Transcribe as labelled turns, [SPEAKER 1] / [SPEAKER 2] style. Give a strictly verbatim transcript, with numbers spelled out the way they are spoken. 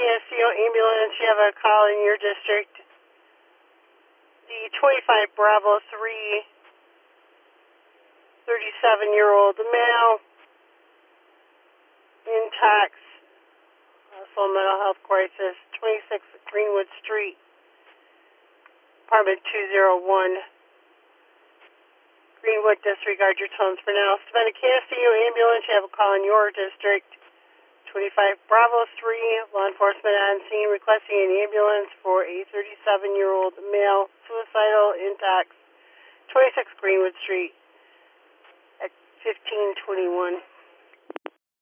[SPEAKER 1] Castillo ambulance. You have a call in your district. The twenty-five Bravo three, thirty-seven-year-old male, intox, also mental health crisis, twenty-six Greenwood Street, apartment two oh one. Greenwood, disregard your tones for now. Savannah Castillo ambulance. You have a call in your district. twenty-five Bravo three, law enforcement on scene requesting an ambulance for a thirty-seven-year-old male, suicidal, intox, twenty-six Greenwood Street at fifteen twenty-one.